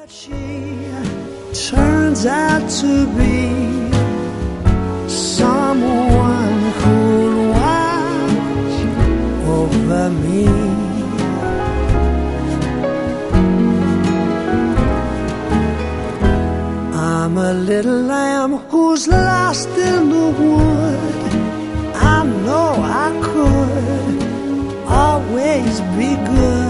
She turns out to be someone who'll watch over me. I'm a little lamb who's lost in the wood. I know I could always be good.